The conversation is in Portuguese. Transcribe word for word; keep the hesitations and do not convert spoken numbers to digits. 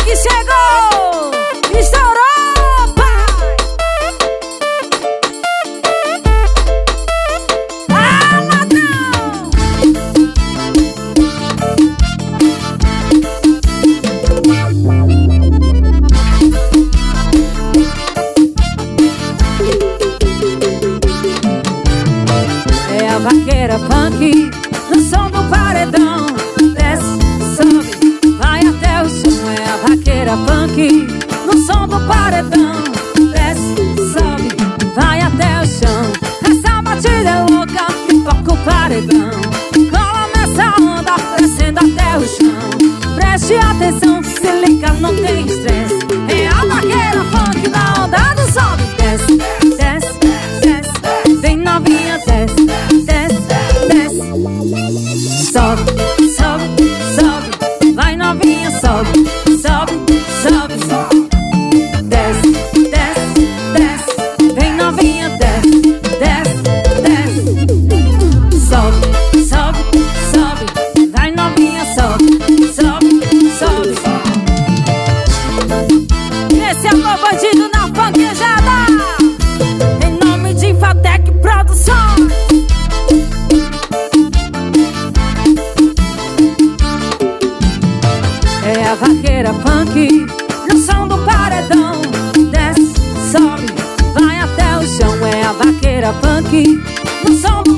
funk chegou, estourou, pai. Ah, ladrão. É a vaqueira funk no som do paredão. Desce, sobe, vai até o chão. É a vaqueira funk no som do paredão. Desce, sobe, vai até o chão. Essa batida é louca, pipoca o paredão. Cola nessa onda, descendo até o chão. Preste atenção, se liga, não tem estresse. É a vaqueira funk na onda do sobe. Desce, desce, desce, vem novinha, desce, desce, desce. Sobe, sobe, sobe, vai novinha, sobe, sobe, sobe, sobe. Desce, desce, desce, vem novinha, desce, desce, desce. Sobe, sobe, sobe, vai novinha, sobe, sobe, sobe. Esse é o meu bandido na funkejada, em nome de Fatec Produções. É a vaqueira funk no som do paredão. Desce, sobe, vai até o chão. É a vaqueira funk no som do